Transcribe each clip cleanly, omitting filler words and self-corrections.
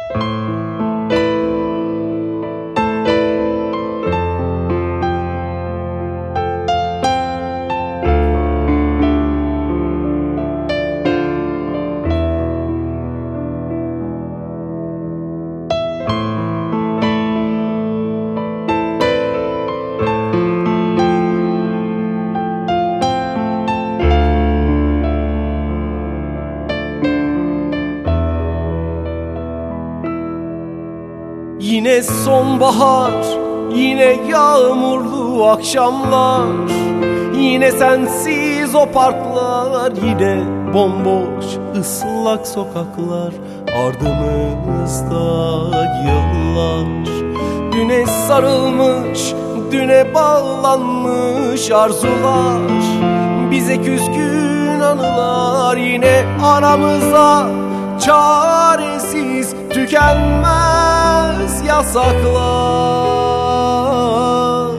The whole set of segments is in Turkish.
Yine sonbahar, yine yağmurlu akşamlar, yine sensiz o parklar, yine bomboş ıslak sokaklar, ardımızda yıllar. Düne sarılmış, düne bağlanmış arzular, bize küskün anılar, yine aramıza çaresiz tükenmez yasaklar.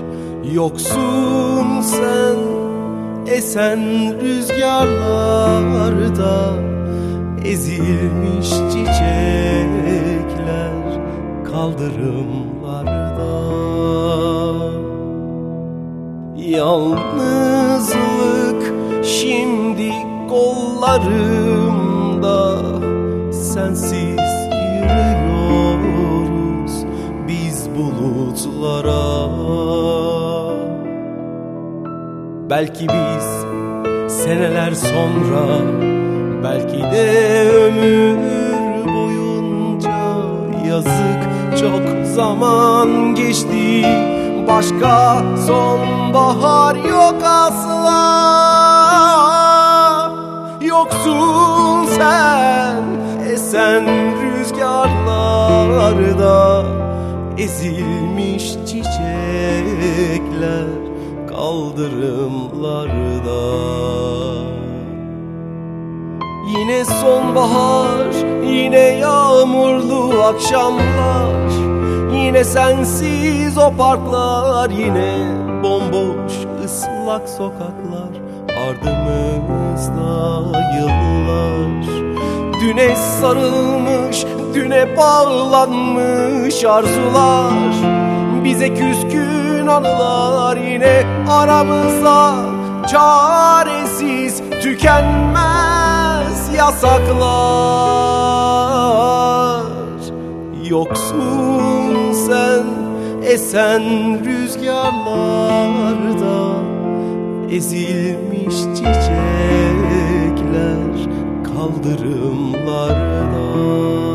Yoksun sen esen rüzgarlarda, ezilmiş çiçekler kaldırımlarda. Yalnızlık şimdi kollarımda, sensiz yürüyoruz biz bulutlara. Belki biz seneler sonra, belki de ömür boyunca, yazık çok zaman geçti, başka sonbahar yok asla. Yoksun sen esen rüzgarlarda, ezilmiş çiçekler kaldırımlarda. Yine sonbahar, yine yağmurlu akşamlar, yine sensiz o parklar, yine bomboş ıslak sokaklar, ardımızda yıllar. Düne sarılmış, düne bağlanmış arzular, bize küskün anılar, yine aramızda çaresiz tükenmez yasaklar. Yoksun sen esen rüzgarlarda, ezilmiş çiçekler kaldırımlarda.